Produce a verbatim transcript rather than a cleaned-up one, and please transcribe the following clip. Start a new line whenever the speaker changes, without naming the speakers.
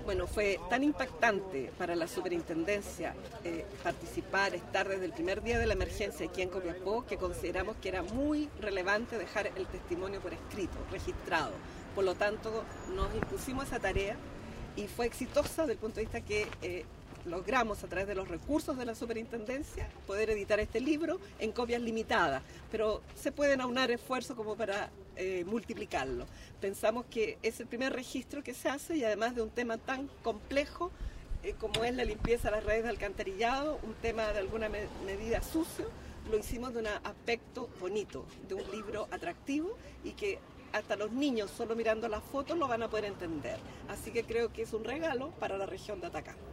Bueno, fue tan impactante para la superintendencia eh, participar, estar desde el primer día de la emergencia aquí en Copiapó, que consideramos que era muy relevante dejar el testimonio por escrito, registrado. Por lo tanto, nos impusimos esa tarea y fue exitosa desde el punto de vista que eh, logramos a través de los recursos de la superintendencia poder editar este libro en copias limitadas, pero se pueden aunar esfuerzos como para eh, multiplicarlo. Pensamos que es el primer registro que se hace y además de un tema tan complejo eh, como es la limpieza de las redes de alcantarillado, un tema de alguna me medida sucio, lo hicimos de un aspecto bonito, de un libro atractivo y que hasta los niños solo mirando las fotos lo van a poder entender. Así que creo que es un regalo para la región de Atacama.